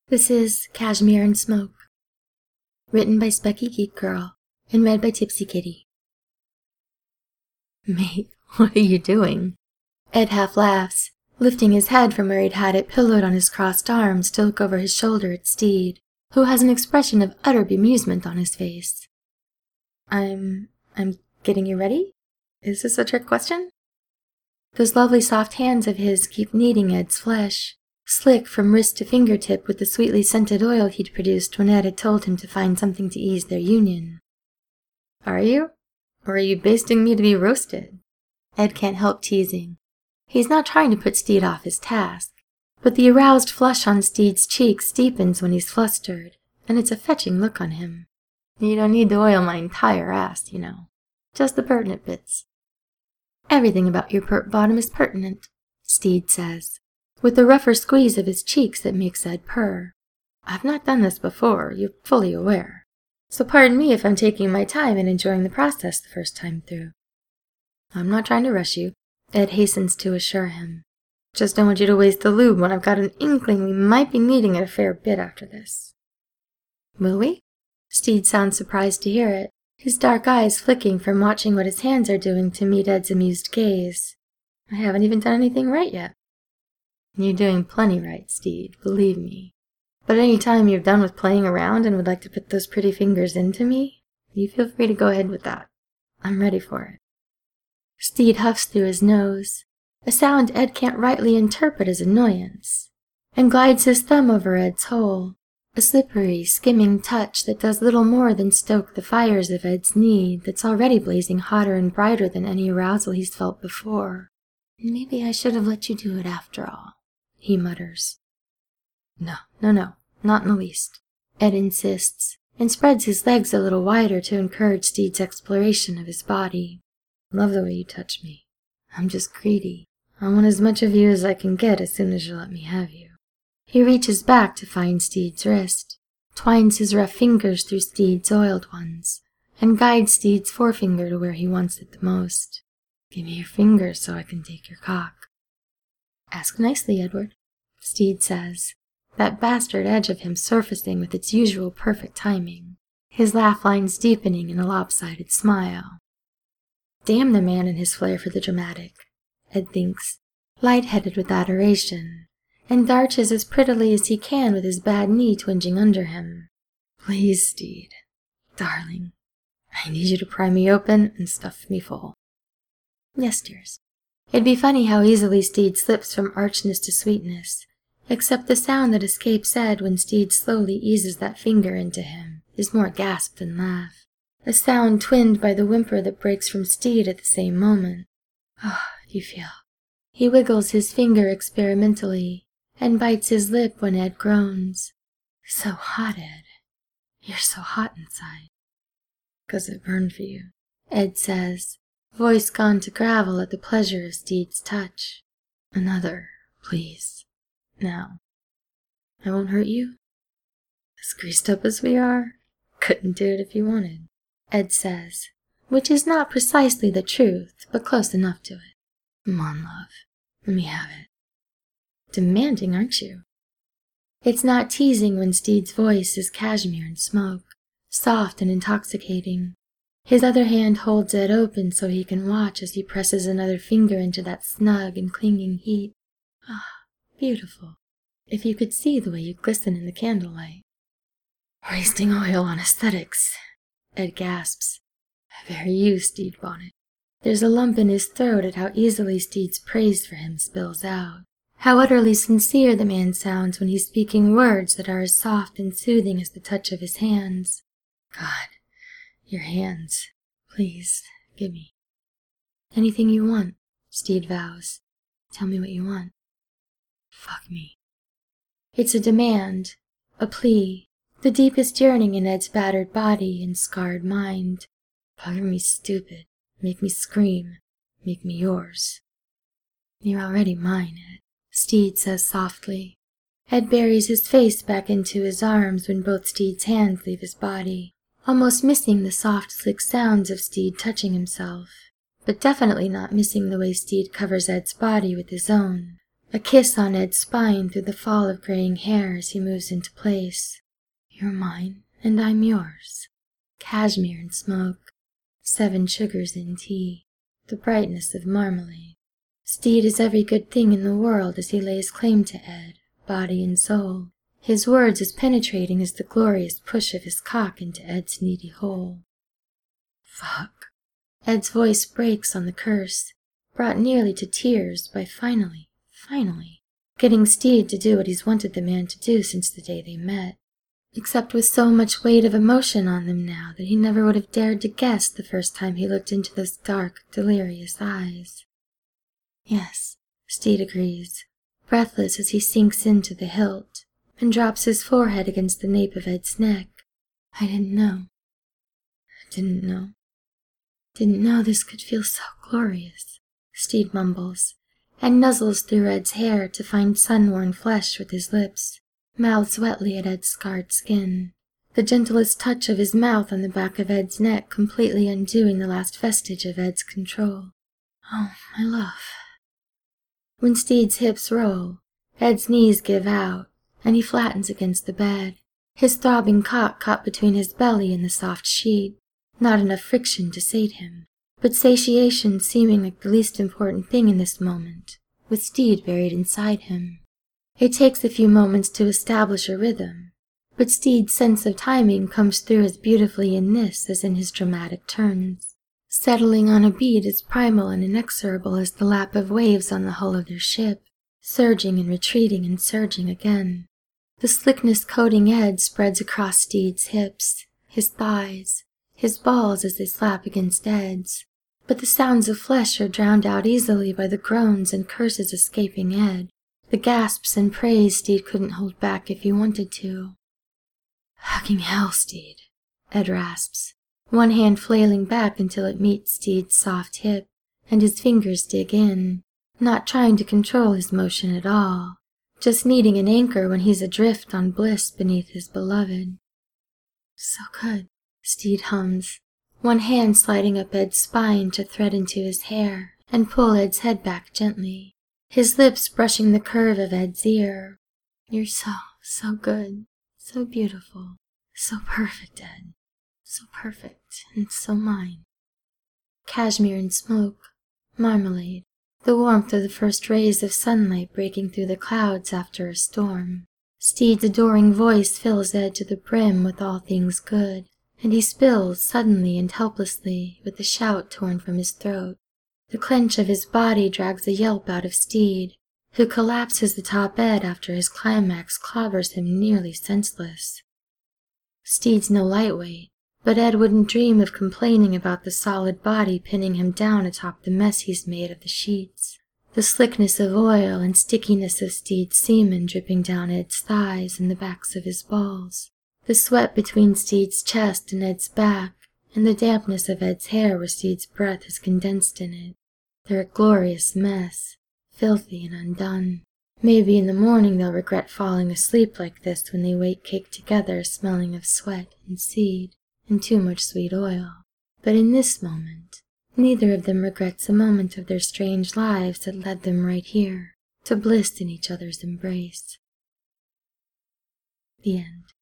This is Cashmere and Smoke, written by Specky Geek Girl and read by Tipsy Kitty. Mate, what are you doing? Ed half laughs, lifting his head from where he'd had it pillowed on his crossed arms to look over his shoulder at Steed, who has an expression of utter bemusement on his face. I'm getting you ready? Is this a trick question? Those lovely soft hands of his keep kneading Ed's flesh, slick from wrist to fingertip with the sweetly scented oil he'd produced when Ed had told him to find something to ease their union. Are you? Or are you basting me to be roasted? Ed can't help teasing. He's not trying to put Steed off his task, but the aroused flush on Steed's cheeks deepens when he's flustered, and it's a fetching look on him. You don't need to oil my entire ass, you know. Just the pertinent bits. Everything about your pert bottom is pertinent, Steed says, with the rougher squeeze of his cheeks that makes Ed purr. I've not done this before, you're fully aware. So pardon me if I'm taking my time and enjoying the process the first time through. I'm not trying to rush you, Ed hastens to assure him. Just don't want you to waste the lube when I've got an inkling we might be needing it a fair bit after this. Will we? Steed sounds surprised to hear it, his dark eyes flicking from watching what his hands are doing to meet Ed's amused gaze. I haven't even done anything right yet. You're doing plenty right, Steed, believe me. But any time you're done with playing around and would like to put those pretty fingers into me, you feel free to go ahead with that. I'm ready for it. Steed huffs through his nose, a sound Ed can't rightly interpret as annoyance, and glides his thumb over Ed's hole, a slippery, skimming touch that does little more than stoke the fires of Ed's need that's already blazing hotter and brighter than any arousal he's felt before. Maybe I should have let you do it after all, he mutters. No, not in the least, Ed insists, and spreads his legs a little wider to encourage Steed's exploration of his body. Love the way you touch me. I'm just greedy. I want as much of you as I can get as soon as you let me have you. He reaches back to find Steed's wrist, twines his rough fingers through Steed's oiled ones, and guides Steed's forefinger to where he wants it the most. Give me your fingers so I can take your cock. Ask nicely, Edward, Steed says, that bastard edge of him surfacing with its usual perfect timing, his laugh lines deepening in a lopsided smile. Damn the man and his flair for the dramatic, Ed thinks, light-headed with adoration, and darches as prettily as he can with his bad knee twinging under him. Please, Steed, darling, I need you to pry me open and stuff me full. Yes, dears. It'd be funny how easily Steed slips from archness to sweetness, except the sound that escapes Ed when Steed slowly eases that finger into him is more gasp than laugh, a sound twinned by the whimper that breaks from Steed at the same moment. Oh, you feel. He wiggles his finger experimentally and bites his lip when Ed groans. So hot, Ed. You're so hot inside. 'Cause it burned for you, Ed says, voice gone to gravel at the pleasure of Steed's touch. Another, please. Now. I won't hurt you? As greased up as we are, couldn't do it if you wanted, Ed says, which is not precisely the truth, but close enough to it. Come on, love. Let me have it. Demanding, aren't you? It's not teasing when Steed's voice is Cashmere and Smoke, soft and intoxicating. His other hand holds Ed open so he can watch as he presses another finger into that snug and clinging heat. Ah, beautiful. If you could see the way you glisten in the candlelight. Wasting oil on aesthetics, Ed gasps. Very you, Steed Bonnet. There's a lump in his throat at how easily Steed's praise for him spills out. How utterly sincere the man sounds when he's speaking words that are as soft and soothing as the touch of his hands. God, your hands. Please, give me. Anything you want, Steed vows. Tell me what you want. Fuck me. It's a demand, a plea, the deepest yearning in Ed's battered body and scarred mind. Bugger me stupid, make me scream, make me yours. You're already mine, Ed, Steed says softly. Ed buries his face back into his arms when both Steed's hands leave his body, almost missing the soft, slick sounds of Steed touching himself, but definitely not missing the way Steed covers Ed's body with his own, A kiss on Ed's spine through the fall of graying hair as he moves into place. You're mine, and I'm yours. Cashmere and smoke. 7 sugars in tea. The brightness of marmalade. Steed is every good thing in the world as he lays claim to Ed, body and soul. His words as penetrating as the glorious push of his cock into Ed's needy hole. Fuck. Ed's voice breaks on the curse, brought nearly to tears by finally, getting Steed to do what he's wanted the man to do since the day they met. Except with so much weight of emotion on them now that he never would have dared to guess the first time he looked into those dark, delirious eyes. Yes, Steed agrees, breathless as he sinks into the hilt and drops his forehead against the nape of Ed's neck. I didn't know. Didn't know this could feel so glorious, Steed mumbles, and nuzzles through Ed's hair to find sun-worn flesh with his lips, mouths wetly at Ed's scarred skin, the gentlest touch of his mouth on the back of Ed's neck completely undoing the last vestige of Ed's control. Oh, my love. When Steed's hips roll, Ed's knees give out, and he flattens against the bed, his throbbing cock caught between his belly and the soft sheet. Not enough friction to sate him, but satiation seeming like the least important thing in this moment, with Steed buried inside him. It takes a few moments to establish a rhythm, but Steed's sense of timing comes through as beautifully in this as in his dramatic turns, settling on a beat as primal and inexorable as the lap of waves on the hull of their ship, surging and retreating and surging again. The slickness coating Ed spreads across Steed's hips, his thighs, his balls as they slap against Ed's, but the sounds of flesh are drowned out easily by the groans and curses escaping Ed, the gasps and praise Steed couldn't hold back if he wanted to. Fucking hell, Steed, Ed rasps, one hand flailing back until it meets Steed's soft hip, and his fingers dig in, not trying to control his motion at all, just needing an anchor when he's adrift on bliss beneath his beloved. So good. Steed hums, one hand sliding up Ed's spine to thread into his hair and pull Ed's head back gently, his lips brushing the curve of Ed's ear. You're so good, so beautiful, so perfect, Ed, so perfect and so mine. Cashmere and smoke, marmalade, the warmth of the first rays of sunlight breaking through the clouds after a storm. Steed's adoring voice fills Ed to the brim with all things good, and he spills suddenly and helplessly with the shout torn from his throat. The clench of his body drags a yelp out of Steed, who collapses atop Ed after his climax clobbers him nearly senseless. Steed's no lightweight, but Ed wouldn't dream of complaining about the solid body pinning him down atop the mess he's made of the sheets. The slickness of oil and stickiness of Steed's semen dripping down Ed's thighs and the backs of his balls. The sweat between Steed's chest and Ed's back, and the dampness of Ed's hair where Steed's breath is condensed in it. They're a glorious mess, filthy and undone. Maybe in the morning they'll regret falling asleep like this when they wake caked together smelling of sweat and seed and too much sweet oil. But in this moment, neither of them regrets a moment of their strange lives that led them right here, to bliss in each other's embrace. The end.